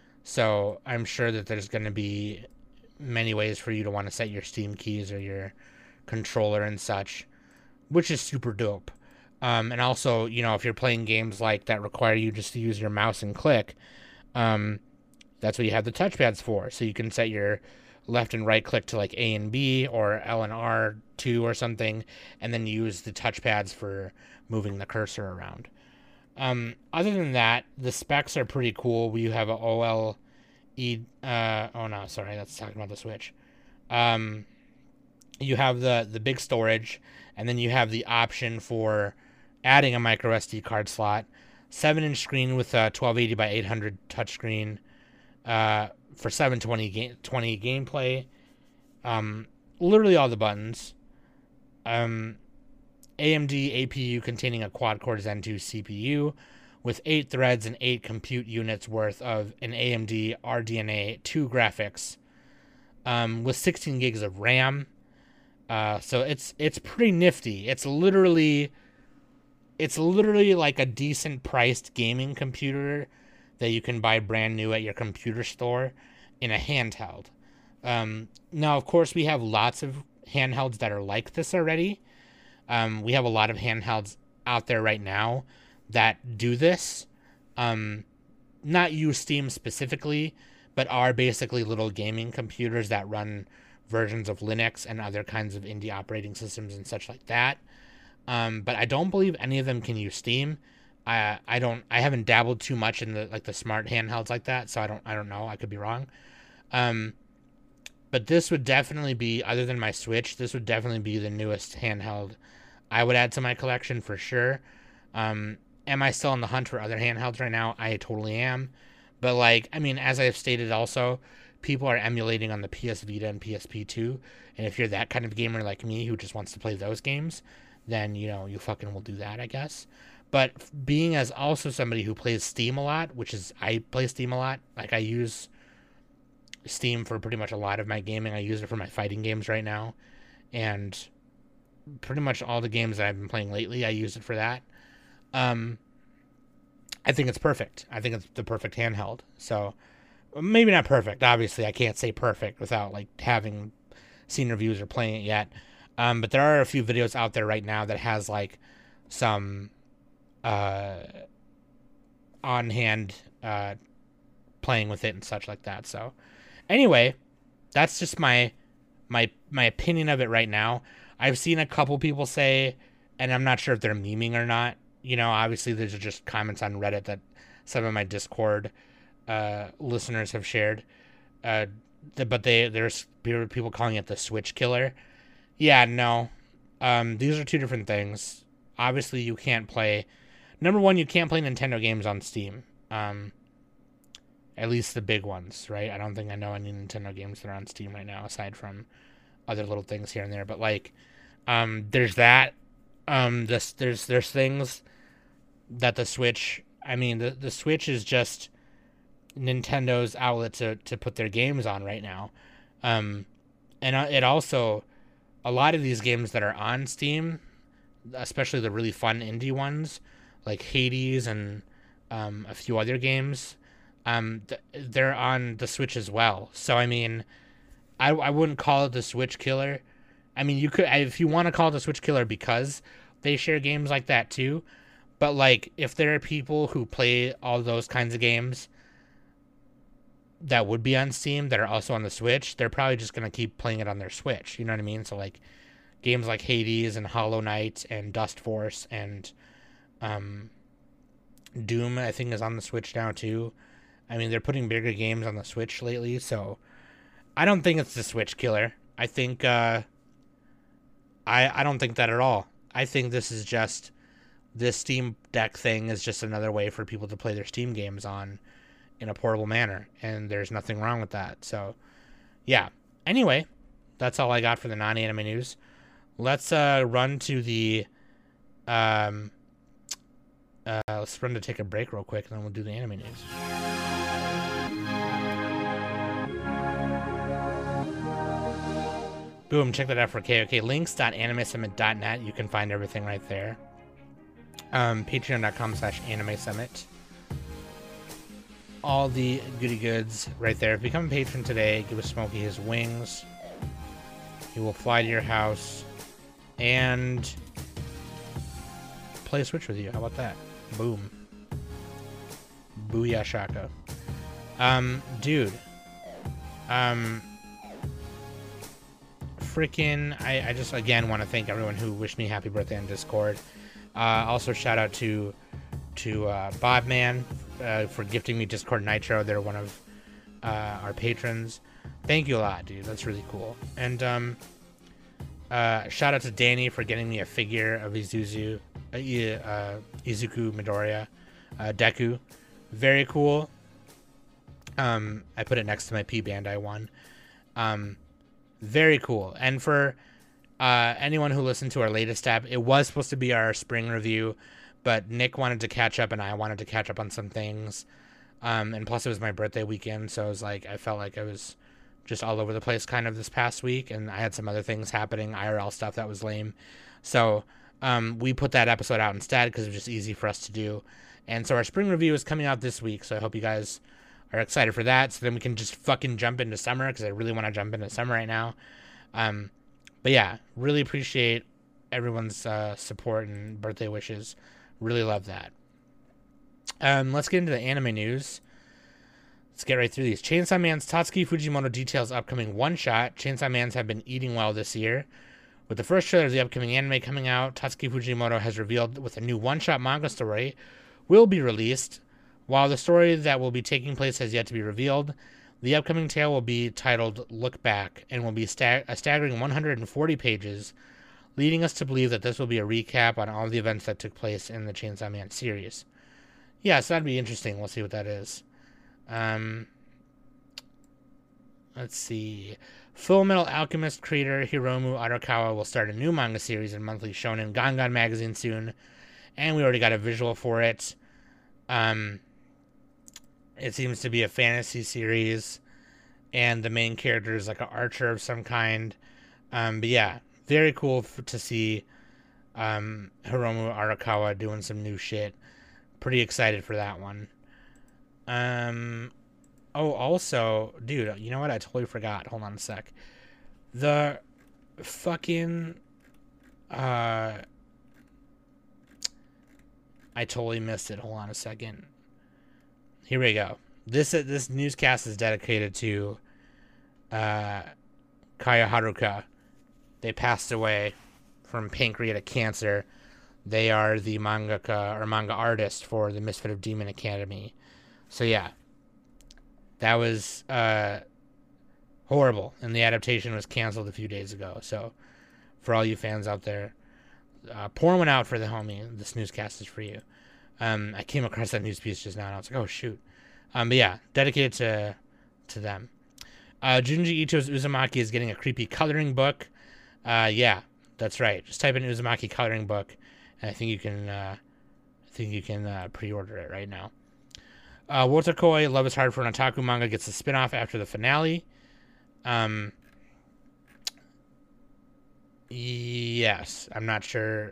So I'm sure that there's going to be many ways for you to want to set your Steam keys or your controller and such, which is super dope. Um, and also, you know, if you're playing games like that require you just to use your mouse and click, um, that's what you have the touchpads for. So you can set your left and right click to like A and B or L and R two or something, and then use the touchpads for moving the cursor around. Um, other than that, the specs are pretty cool. We have a OLED, uh, oh no, sorry, that's talking about the Switch. Um, you have the, the big storage, and then you have the option for adding a micro S D card slot, seven inch screen with a twelve eighty by eight hundred touchscreen, uh, for seven twenty gameplay, um, literally all the buttons, um, A M D A P U containing a quad-core Zen two C P U with eight threads and eight compute units worth of an A M D R D N A two graphics, um, with sixteen gigs of RAM. Uh, so it's it's pretty nifty. It's literally it's literally like a decent priced gaming computer that you can buy brand new at your computer store in a handheld. Um, now, of course, we have lots of handhelds that are like this already. Um, we have a lot of handhelds out there right now that do this. Um, not use Steam specifically, but are basically little gaming computers that run versions of Linux and other kinds of indie operating systems and such like that. Um, but I don't believe any of them can use Steam. I I don't I haven't dabbled too much in the like the smart handhelds like that, so I don't I don't know. I could be wrong. Um, but this would definitely be, other than my Switch, this would definitely be the newest handheld I would add to my collection for sure. Um, am I still on the hunt for other handhelds right now? I totally am. But like, I mean, as I've stated also, people are emulating on the P S Vita and P S P two. And if you're that kind of gamer like me who just wants to play those games, then, you know, you fucking will do that, I guess. But being as also somebody who plays Steam a lot, which is, I play Steam a lot. Like, I use Steam for pretty much a lot of my gaming. I use it for my fighting games right now. And pretty much all the games that I've been playing lately, I use it for that. Um, I think it's perfect. I think it's the perfect handheld. So, maybe not perfect. Obviously, I can't say perfect without, like, having seen reviews or playing it yet. Um, but there are a few videos out there right now that has, like, some uh, on-hand uh, playing with it and such like that. So, anyway, that's just my my my opinion of it right now. I've seen a couple people say, and I'm not sure if they're memeing or not. You know, obviously, these are just comments on Reddit that some of my Discord uh, listeners have shared. Uh, but they there's people calling it the Switch killer. Yeah, no. Um, these are two different things. Obviously, you can't play... Number one, you can't play Nintendo games on Steam. Um, at least the big ones, right? I don't think I know any Nintendo games that are on Steam right now, aside from other little things here and there. But, like, um, there's that. Um, this, there's there's things that the Switch, I mean, the, the Switch is just Nintendo's outlet to, to put their games on right now. Um, and it also, a lot of these games that are on Steam, especially the really fun indie ones, like Hades and um, a few other games, um, th- they're on the Switch as well. So, I mean, I, I wouldn't call it the Switch killer. I mean, you could, if you want to call it the Switch killer because they share games like that too. But, like, if there are people who play all those kinds of games that would be on Steam that are also on the Switch, they're probably just going to keep playing it on their Switch. You know what I mean? So, like, games like Hades and Hollow Knight and Dust Force and um, Doom, I think, is on the Switch now, too. I mean, they're putting bigger games on the Switch lately, so I don't think it's the Switch killer. I think, uh, I, I don't think that at all. I think this is just, this Steam Deck thing is just another way for people to play their Steam games on in a portable manner, and there's nothing wrong with that. So, yeah. Anyway, that's all I got for the non-anime news. Let's uh, run to the, um, uh, let's run to take a break real quick, and then we'll do the anime news. Boom, check that out for K O K. links dot anime summit dot net. You can find everything right there. Um, Patreon.com slash Anime Summit. All the goody goods right there. Become a patron today. Give a Smokey his wings. He will fly to your house and play Switch with you. How about that? Boom. Booyah shaka. Um, dude. Um, freaking, I, I just, again, want to thank everyone who wished me happy birthday on Discord. Uh, also, shout out to to uh, Bobman uh, for gifting me Discord Nitro. They're one of uh, our patrons. Thank you a lot, dude. That's really cool. And um, uh, shout out to Danny for getting me a figure of Izuzu, uh, uh, Izuku Midoriya, uh, Deku. Very cool. Um, I put it next to my P Bandai one. Um, very cool. And for Uh, anyone who listened to our latest app, it was supposed to be our spring review, but Nick wanted to catch up and I wanted to catch up on some things. Um, and plus it was my birthday weekend, so it was like, I felt like I was just all over the place kind of this past week, and I had some other things happening, I R L stuff that was lame. So, um, we put that episode out instead because it was just easy for us to do. And so our spring review is coming out this week, so I hope you guys are excited for that, so then we can just fucking jump into summer, because I really want to jump into summer right now. Um, But yeah, really appreciate everyone's uh, support and birthday wishes. Really love that. Um, let's get into the anime news. Let's get right through these. Chainsaw Man's Tatsuki Fujimoto details upcoming one-shot. Chainsaw Mans have been eating well this year. With the first trailer of the upcoming anime coming out, Tatsuki Fujimoto has revealed with a new one-shot manga story will be released. While the story that will be taking place has yet to be revealed, the upcoming tale will be titled Look Back and will be stag- a staggering one hundred forty pages, leading us to believe that this will be a recap on all the events that took place in the Chainsaw Man series. Yeah, so that'd be interesting. We'll see what that is. Um, let's see. Full Metal Alchemist creator Hiromu Arakawa will start a new manga series in monthly Shonen Gangan magazine soon, and we already got a visual for it. Um... It seems to be a fantasy series, and the main character is like an archer of some kind. Um, but yeah, very cool f- to see um, Hiromu Arakawa doing some new shit. Pretty excited for that one. Um, oh, also, dude, you know what? I totally forgot. Hold on a sec. The fucking... Uh, I totally missed it. Hold on a second. Here we go. This uh, this newscast is dedicated to uh, Kaya Haruka. They passed away from pancreatic cancer. They are the mangaka or manga artist for the Misfit of Demon Academy. So yeah, that was uh, horrible, and the adaptation was canceled a few days ago. So for all you fans out there, uh, pour one out for the homie. This newscast is for you. Um, I came across that news piece just now, and I was like, oh, shoot. Um, but yeah, dedicated to to them. Uh, Junji Ito's Uzumaki is getting a creepy coloring book. Uh, yeah, that's right. Just type in Uzumaki coloring book, and I think you can, uh, I think you can uh, pre-order it right now. Uh, Wotakoi, Love is Hard for an Otaku manga, gets a spin-off after the finale. Um, yes, I'm not sure.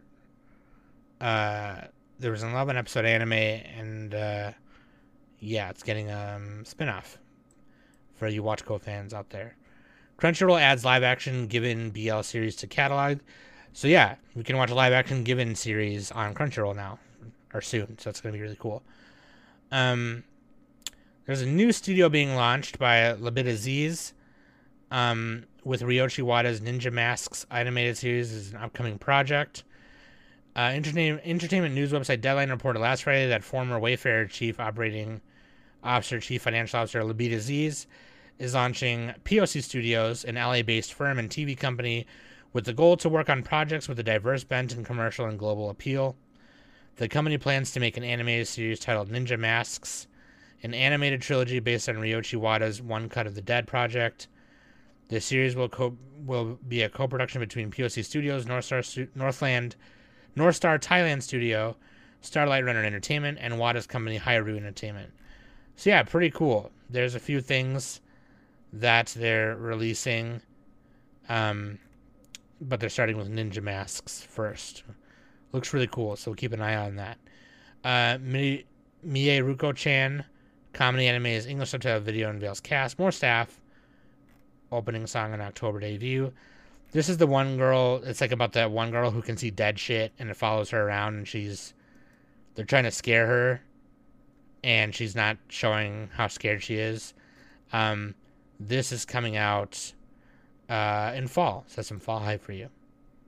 Uh, there was an eleven episode anime, and uh, yeah, it's getting a um, spin-off for you Watchco fans out there. Crunchyroll adds live-action Given B L series to catalog. So yeah, we can watch a live-action Given series on Crunchyroll now, or soon, so it's going to be really cool. Um, there's a new studio being launched by Labit Aziz, um, with Ryochi Wada's Ninja Masks animated series is an upcoming project. Uh, entertainment, entertainment news website Deadline reported last Friday that former Wayfair Chief Operating Officer, Chief Financial Officer Labit Aziz is launching P O C Studios, an L A-based firm and T V company with the goal to work on projects with a diverse bent and commercial and global appeal. The company plans to make an animated series titled Ninja Masks, an animated trilogy based on Ryochi Wada's One Cut of the Dead project. The series will co- will be a co-production between P O C Studios, North Star Stu- Northland, North Star Thailand Studio, Starlight Runner Entertainment, and Wada's company Hairu Entertainment. So yeah, pretty cool. There's a few things that they're releasing, um, but they're starting with Ninja Masks first. Looks really cool, so we'll keep an eye on that. Uh, Mie Ruko-chan, comedy anime is English subtitle video unveils cast, more staff, opening song on October debut. This is the one girl, it's like about that one girl who can see dead shit, and it follows her around, and she's, they're trying to scare her, and she's not showing how scared she is. Um, this is coming out uh, in fall, so that's some fall hype for you.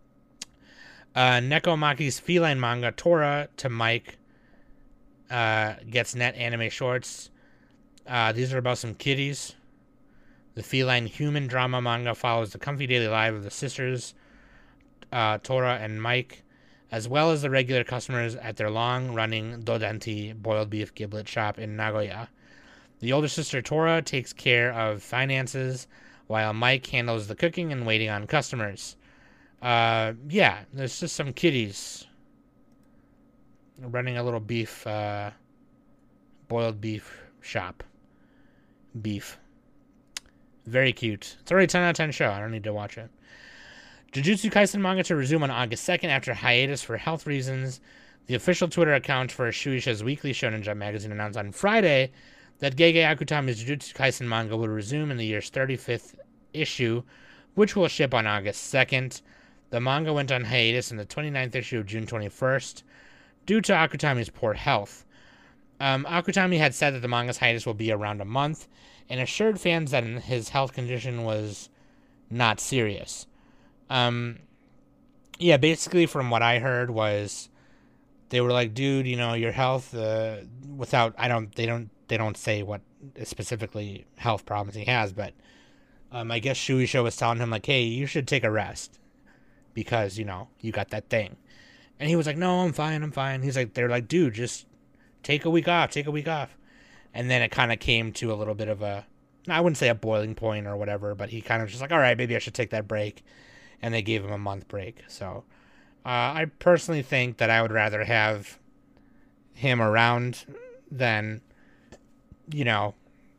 Uh, Nekomaki's feline manga, Tora to Mike, uh, gets net anime shorts. Uh, these are about some kitties. The feline human drama manga follows the comfy daily life of the sisters, uh, Tora and Mike, as well as the regular customers at their long-running Dodenti boiled beef giblet shop in Nagoya. The older sister, Tora, takes care of finances, while Mike handles the cooking and waiting on customers. Uh, yeah, there's just some kitties running a little beef, uh, boiled beef shop. Beef. Very cute. It's already a ten out of ten show. I don't need to watch it. Jujutsu Kaisen manga to resume on August second after hiatus for health reasons. The official Twitter account for Shueisha's weekly Shonen Jump magazine announced on Friday that Gege Akutami's Jujutsu Kaisen manga will resume in the year's thirty-fifth issue, which will ship on August second. The manga went on hiatus in the twenty-ninth issue of June twenty-first due to Akutami's poor health. Um, Akutami had said that the manga's hiatus will be around a month and assured fans that his health condition was not serious. Um, yeah, basically from what I heard was they were like, dude, you know, your health, uh, without, I don't, they don't, they don't say what specifically health problems he has, but um, I guess Shueisha was telling him like, hey, you should take a rest because, you know, you got that thing. And he was like, no, I'm fine, I'm fine. He's like, they're like, dude, just take a week off, take a week off. And then it kind of came to a little bit of a, I wouldn't say a boiling point or whatever, but he kind of just like, all right, maybe I should take that break. And they gave him a month break. So uh, I personally think that I would rather have him around than, you know,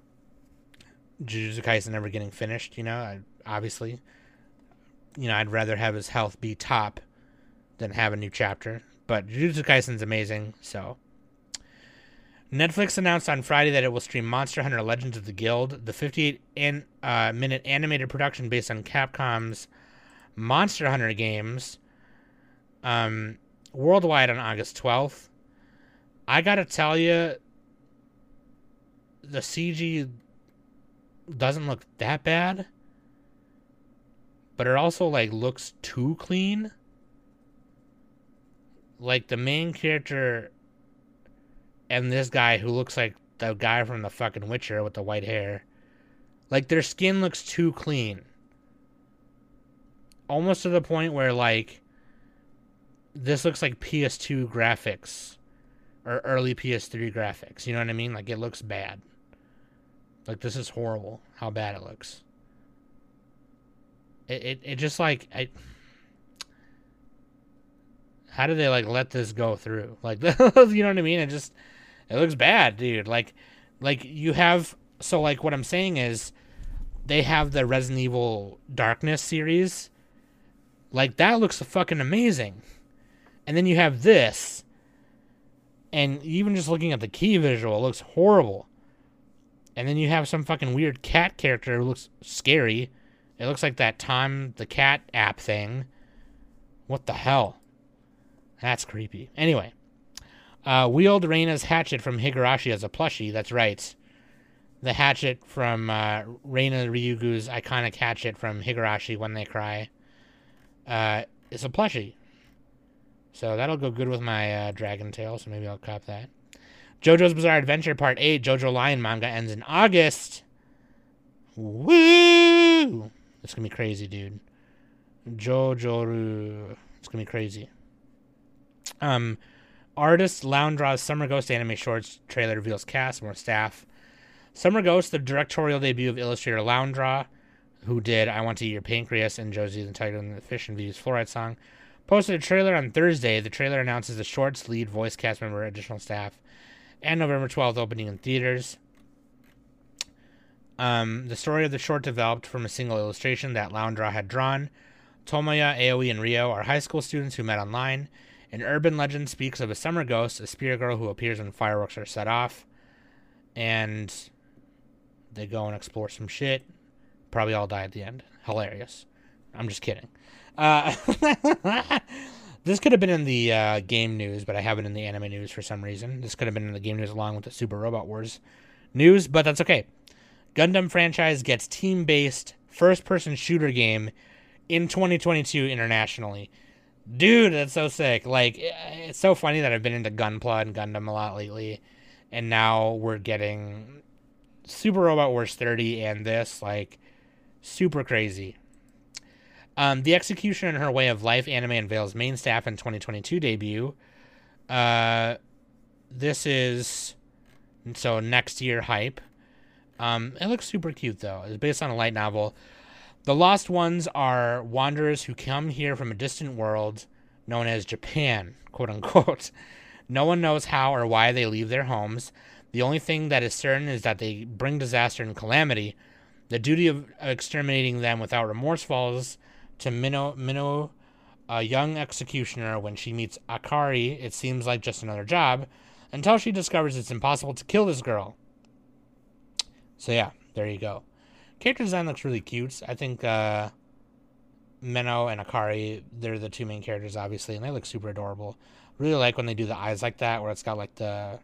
Jujutsu Kaisen never getting finished, you know, I, obviously. You know, I'd rather have his health be top than have a new chapter. But Jujutsu Kaisen's amazing, so. Netflix announced on Friday that it will stream Monster Hunter Legends of the Guild, the fifty-eight minute uh, animated production based on Capcom's Monster Hunter games, um, worldwide on August twelfth. I gotta tell you, the C G doesn't look that bad, but it also, like, looks too clean. Like, the main character and this guy who looks like the guy from the fucking Witcher with the white hair, like, their skin looks too clean. Almost to the point where, like, this looks like P S two graphics or early P S three graphics. You know what I mean? Like, it looks bad. Like, this is horrible how bad it looks. It, it, it just, like, I... How did they like let this go through? Like, you know what I mean? It just, it looks bad, dude. Like, like you have, so like what I'm saying is, they have the Resident Evil Darkness series. Like, that looks fucking amazing. And then you have this, and even just looking at the key visual, it looks horrible. And then you have some fucking weird cat character who looks scary. It looks like that Tom the Cat app thing. What the hell? That's creepy. Anyway, uh, wield Reina's hatchet from Higurashi as a plushie. That's right. The hatchet from uh, Reina Ryugu's iconic hatchet from Higurashi, When They Cry. Uh, it's a plushie. So that'll go good with my uh, Dragon Tail, so maybe I'll cop that. JoJo's Bizarre Adventure Part eight, JoJo Lion manga, ends in August. Woo! It's going to be crazy, dude. JoJo... It's going to be crazy. Um, artist Loundra's Summer Ghost anime shorts trailer reveals cast, more staff. Summer Ghost, the directorial debut of illustrator Loundra, who did I Want to Eat Your Pancreas and Josie the Tiger and the Fish and Views Fluoride Song, posted a trailer on Thursday. The trailer announces the short's lead voice cast member, additional staff, and November twelfth opening in theaters. Um, the story of the short developed from a single illustration that Loundra had drawn. Tomoya, Aoi, and Ryo are high school students who met online. An urban legend speaks of a summer ghost, a spirit girl who appears when fireworks are set off. And they go and explore some shit. Probably all die at the end. Hilarious. I'm just kidding. Uh, this could have been in the uh, game news, but I have it in the anime news for some reason. This could have been in the game news along with the Super Robot Wars news, but that's okay. Gundam franchise gets team-based first-person shooter game in twenty twenty-two internationally. Dude, that's so sick. Like, it's so funny that I've been into Gunpla and Gundam a lot lately, and now we're getting Super Robot Wars thirty and this, like, super crazy. Um, the Execution and Her Way of Life anime unveils main staff in twenty twenty-two debut. Uh, this is, so next year hype. Um, it looks super cute, though. It's based on a light novel. The Lost Ones are wanderers who come here from a distant world known as Japan, quote unquote. No one knows how or why they leave their homes. The only thing that is certain is that they bring disaster and calamity. The duty of exterminating them without remorse falls to Minnow, Minnow, a young executioner. When she meets Akari, it seems like just another job, until she discovers it's impossible to kill this girl. So yeah, there you go. Character design looks really cute. I think uh, Minnow and Akari, they're the two main characters, obviously, and they look super adorable. Really like when they do the eyes like that, where it's got like the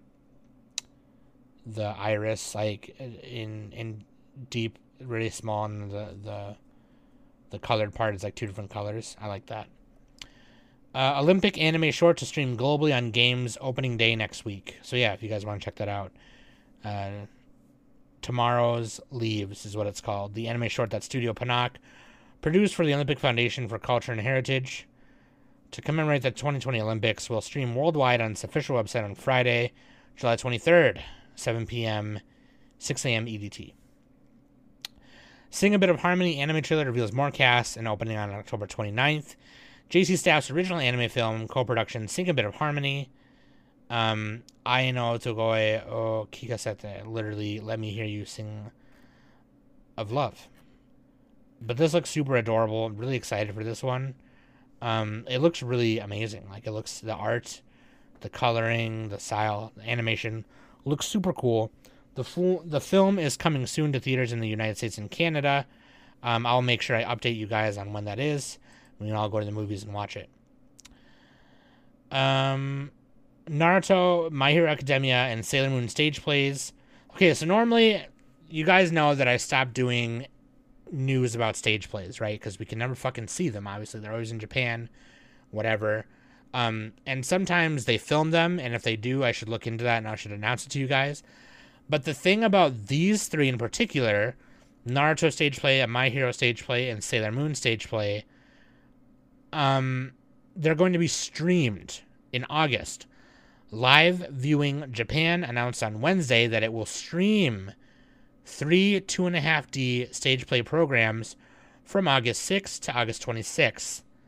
the iris like in in deep, really small, and the the the colored part is like two different colors. I like that. Uh, Olympic anime short to stream globally on Games opening day next week. So yeah, if you guys want to check that out. Uh, Tomorrow's Leaves is what it's called. The anime short that Studio Panak produced for the Olympic Foundation for Culture and Heritage to commemorate the twenty twenty Olympics will stream worldwide on its official website on Friday, July twenty-third, seven p.m., six a.m. E D T. Sing a Bit of Harmony anime trailer reveals more cast and opening on October twenty-ninth. J C Staff's original anime film co-production Sing a Bit of Harmony. Um, I no Togoe o Kikasete, literally, let me hear you sing of love. But this looks super adorable. I'm really excited for this one. Um, it looks really amazing. Like, it looks, the art, the coloring, the style, the animation looks super cool. The full, the film is coming soon to theaters in the United States and Canada. Um, I'll make sure I update you guys on when that is. We can all go to the movies and watch it. Um... Naruto, My Hero Academia, and Sailor Moon stage plays. Okay, so normally, you guys know that I stopped doing news about stage plays, right? Because we can never fucking see them, obviously. They're always in Japan, whatever. Um, and sometimes they film them, and if they do, I should look into that, and I should announce it to you guys. But the thing about these three in particular, Naruto stage play, a My Hero stage play, and Sailor Moon stage play, um, they're going to be streamed in August. Live Viewing Japan announced on Wednesday that it will stream three two and a half D stage play programs from August sixth to August twenty-sixth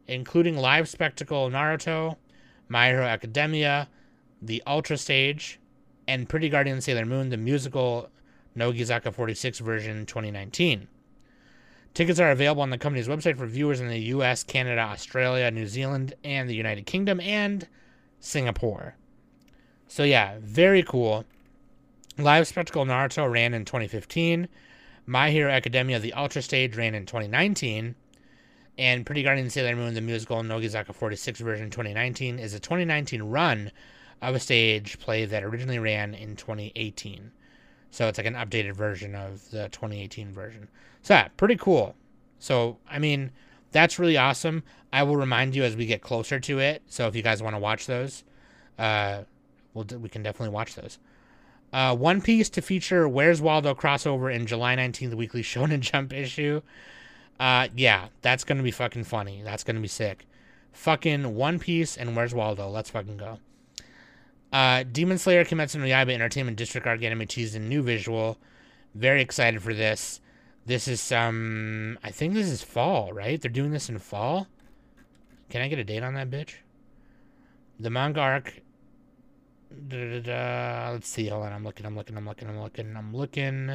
including live spectacle Naruto, My Hero Academia, the Ultra Stage, and Pretty Guardian Sailor Moon, the musical Nogizaka forty-six version twenty nineteen. Tickets are available on the company's website for viewers in the U S, Canada, Australia, New Zealand, and the United Kingdom, and Singapore. So yeah, very cool. Live spectacle Naruto ran in twenty fifteen. My Hero Academia, the Ultra Stage, ran in twenty nineteen. And Pretty Guardian Sailor Moon, the musical Nogizaka forty-six version twenty nineteen, is a twenty nineteen run of a stage play that originally ran in twenty eighteen. So it's like an updated version of the twenty eighteen version. So yeah, pretty cool. So, I mean, that's really awesome. I will remind you as we get closer to it. So if you guys want to watch those, uh, we'll, we can definitely watch those. Uh, One Piece to feature Where's Waldo crossover in July nineteenth weekly Shonen Jump issue. Uh, yeah, that's going to be fucking funny. That's going to be sick. Fucking One Piece and Where's Waldo. Let's fucking go. Uh, Demon Slayer Kimetsu no Yaiba Entertainment District Arc anime teased a new visual. Very excited for this. This is some... Um, I think this is fall, right? They're doing this in fall? Can I get a date on that bitch? The manga arc... Da, da, da, let's see. Hold on. I'm looking, I'm looking, I'm looking, I'm looking, I'm looking.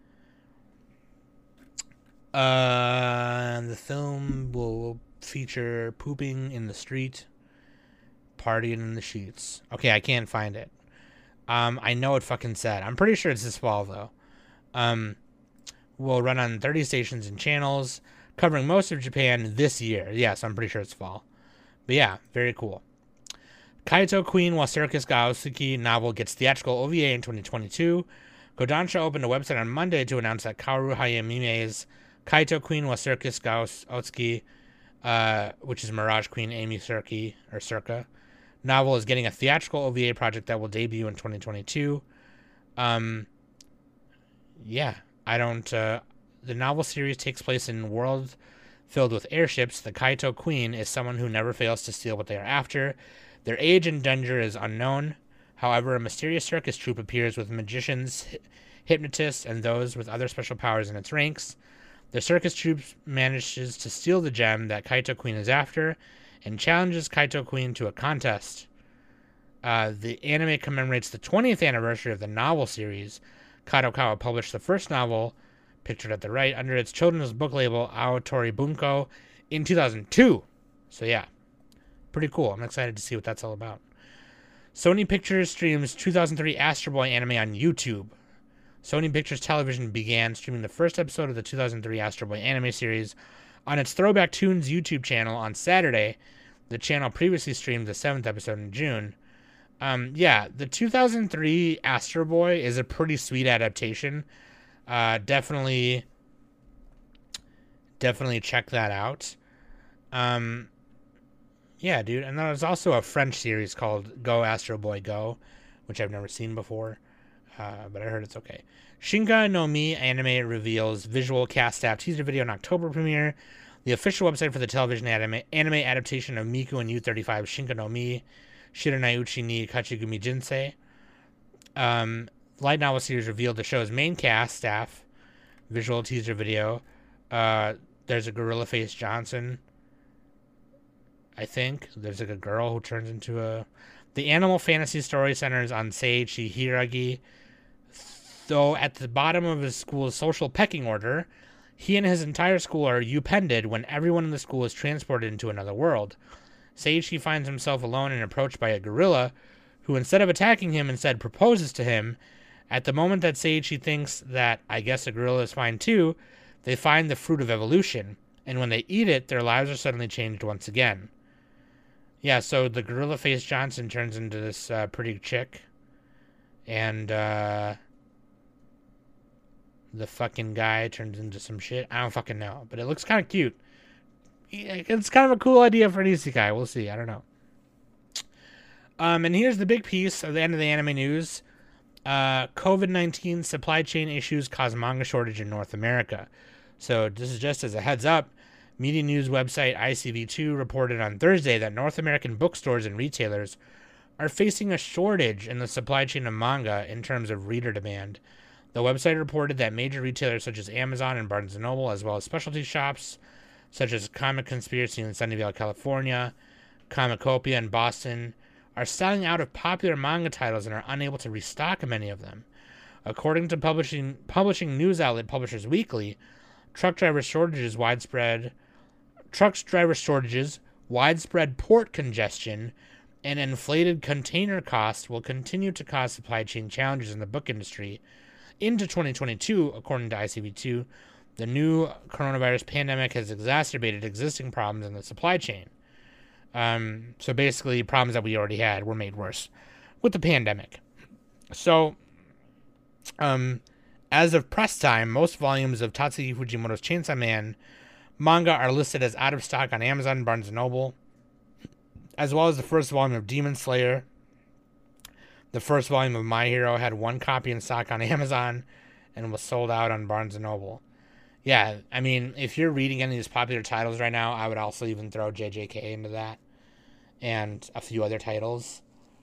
Uh, the film will feature pooping in the street, partying in the sheets. Okay, I can't find it. Um, I know it fucking said. I'm pretty sure it's this fall, though. Um... will run on thirty stations and channels, covering most of Japan this year. Yes, I'm pretty sure it's fall. But yeah, very cool. Kaito Queen wa Circus ga Otsuki novel gets theatrical O V A in twenty twenty-two. Kodansha opened a website on Monday to announce that Kaoru Hayamime's Kaito Queen wa Circus ga Otsuki, uh, which is Mirage Queen Amy Cirque, or Circa, novel is getting a theatrical O V A project that will debut in twenty twenty-two. Um, yeah. I don't, uh, the novel series takes place in a world filled with airships. The Kaito Queen is someone who never fails to steal what they are after. Their age and danger is unknown. However, a mysterious circus troupe appears with magicians, hypnotists, and those with other special powers in its ranks. The circus troupe manages to steal the gem that Kaito Queen is after and challenges Kaito Queen to a contest. Uh, the anime commemorates the twentieth anniversary of the novel series. Kadokawa published the first novel, pictured at the right, under its children's book label, Aotori Bunko, in two thousand two. So yeah, pretty cool. I'm excited to see what that's all about. Sony Pictures streams two thousand three Astro Boy anime on YouTube. Sony Pictures Television began streaming the first episode of the two thousand three Astro Boy anime series on its Throwback Tunes YouTube channel on Saturday. The channel previously streamed the seventh episode in June. Um, yeah, the two thousand three Astro Boy is a pretty sweet adaptation. Uh, definitely, definitely check that out. Um, yeah, dude. And there's also a French series called Go Astro Boy Go, which I've never seen before, uh, but I heard it's okay. Shinka no Mi anime reveals visual cast staff teaser video in October premiere. The official website for the television anime, anime adaptation of Miku and U thirty-five Shinka no Mi Shiranaiuchi ni Kachigumi Jinsei. Um, light novel series revealed the show's main cast, staff, visual teaser video. Uh, there's a Gorilla Face Johnson, I think. There's like a girl who turns into a... The animal fantasy story centers on Seiichi Hiragi. Though at the bottom of his school's social pecking order, he and his entire school are upended when everyone in the school is transported into another world. Seiichi finds himself alone and approached by a gorilla, who instead of attacking him instead proposes to him. At the moment that Seiichi thinks that, I guess a gorilla is fine too, they find the fruit of evolution, and when they eat it, their lives are suddenly changed once again. Yeah, so the Gorilla Face Johnson turns into this uh, pretty chick, and uh, the fucking guy turns into some shit. I don't fucking know, but it looks kind of cute. It's kind of a cool idea for an isekai. We'll see. I don't know. Um, and here's the big piece of the end of the anime news. Uh, COVID nineteen supply chain issues cause manga shortage in North America. So this is just as a heads up. Media news website I C V two reported on Thursday that North American bookstores and retailers are facing a shortage in the supply chain of manga in terms of reader demand. The website reported that major retailers such as Amazon and Barnes and Noble, as well as specialty shops such as Comic Conspiracy in Sunnyvale, California, Comicopia in Boston, are selling out of popular manga titles and are unable to restock many of them. According to publishing publishing news outlet Publishers Weekly, truck driver shortages, widespread truck driver shortages, widespread port congestion, and inflated container costs will continue to cause supply chain challenges in the book industry into twenty twenty-two, according to I C V two. The new coronavirus pandemic has exacerbated existing problems in the supply chain. Um, so basically, problems that we already had were made worse with the pandemic. So, um, as of press time, most volumes of Tatsuki Fujimoto's Chainsaw Man manga are listed as out of stock on Amazon and Barnes and Noble, as well as the first volume of Demon Slayer. The first volume of My Hero had one copy in stock on Amazon and was sold out on Barnes and Noble. Yeah, I mean, if you're reading any of these popular titles right now, I would also even throw J J K into that and a few other titles.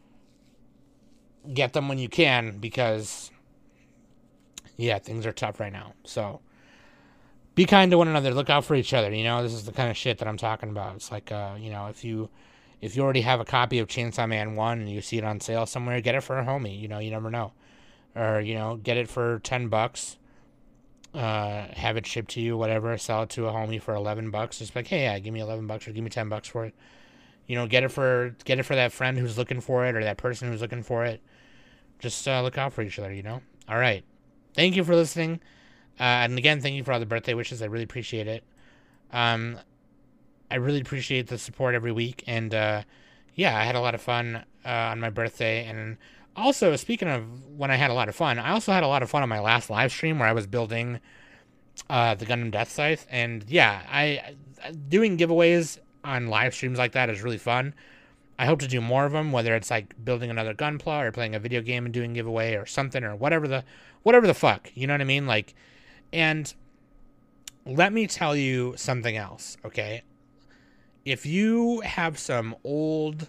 Get them when you can, because, yeah, things are tough right now. So, be kind to one another. Look out for each other. You know, this is the kind of shit that I'm talking about. It's like, uh, you know, if you if you already have a copy of Chainsaw Man one and you see it on sale somewhere, get it for a homie. You know, you never know. Or, you know, get it for ten bucks. Uh, have it shipped to you, whatever. Sell it to a homie for eleven bucks. Just like, hey, yeah, give me eleven bucks or give me ten bucks for it. You know, get it for get it for that friend who's looking for it or that person who's looking for it. Just uh, look out for each other, you know? All right. Thank you for listening. Uh, and again, thank you for all the birthday wishes. I really appreciate it. Um, I really appreciate the support every week. And, uh, yeah, I had a lot of fun uh, on my birthday. And also, speaking of when I had a lot of fun, I also had a lot of fun on my last live stream where I was building uh, the Gundam Death Scythe. And, yeah, I doing giveaways on live streams like that is really fun. I hope to do more of them, whether it's like building another Gunpla or playing a video game and doing giveaway or something or whatever the whatever the fuck. You know what I mean? Like, and let me tell you something else, okay? If you have some old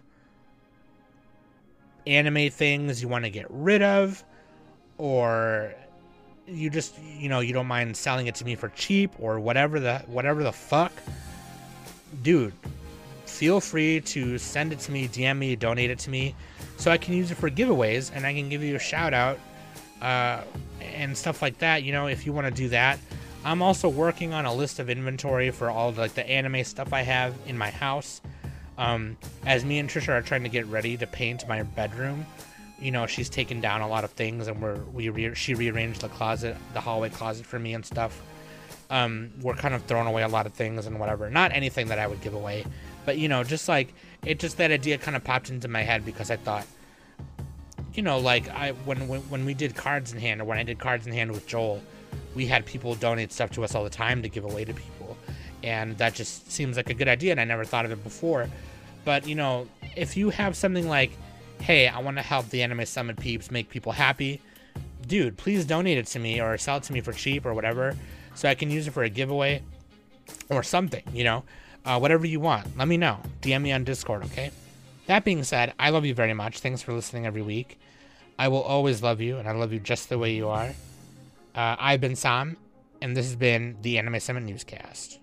anime things you want to get rid of, or you just, you know, you don't mind selling it to me for cheap or whatever the whatever the fuck, dude, feel free to send it to me, D M me, donate it to me, so I can use it for giveaways and I can give you a shout out uh, and stuff like that. You know, if you want to do that. I'm also working on a list of inventory for all the, like the anime stuff I have in my house. Um, as me and Trisha are trying to get ready to paint my bedroom, you know, she's taken down a lot of things, and we're we re- she rearranged the closet, the hallway closet for me and stuff. Um, we're kind of throwing away a lot of things and whatever. Not anything that I would give away, but you know, just like it, just that idea kind of popped into my head because I thought, you know, like I when when when we did Cards in Hand, or when I did Cards in Hand with Joel, we had people donate stuff to us all the time to give away to people. And that just seems like a good idea, and I never thought of it before. But, you know, if you have something like, hey, I want to help the Anime Summit peeps make people happy, dude, please donate it to me or sell it to me for cheap or whatever, so I can use it for a giveaway or something, you know. Uh, whatever you want, let me know. D M me on Discord, okay? That being said, I love you very much. Thanks for listening every week. I will always love you, and I love you just the way you are. Uh, I've been Sam, and this has been the Anime Summit Newscast.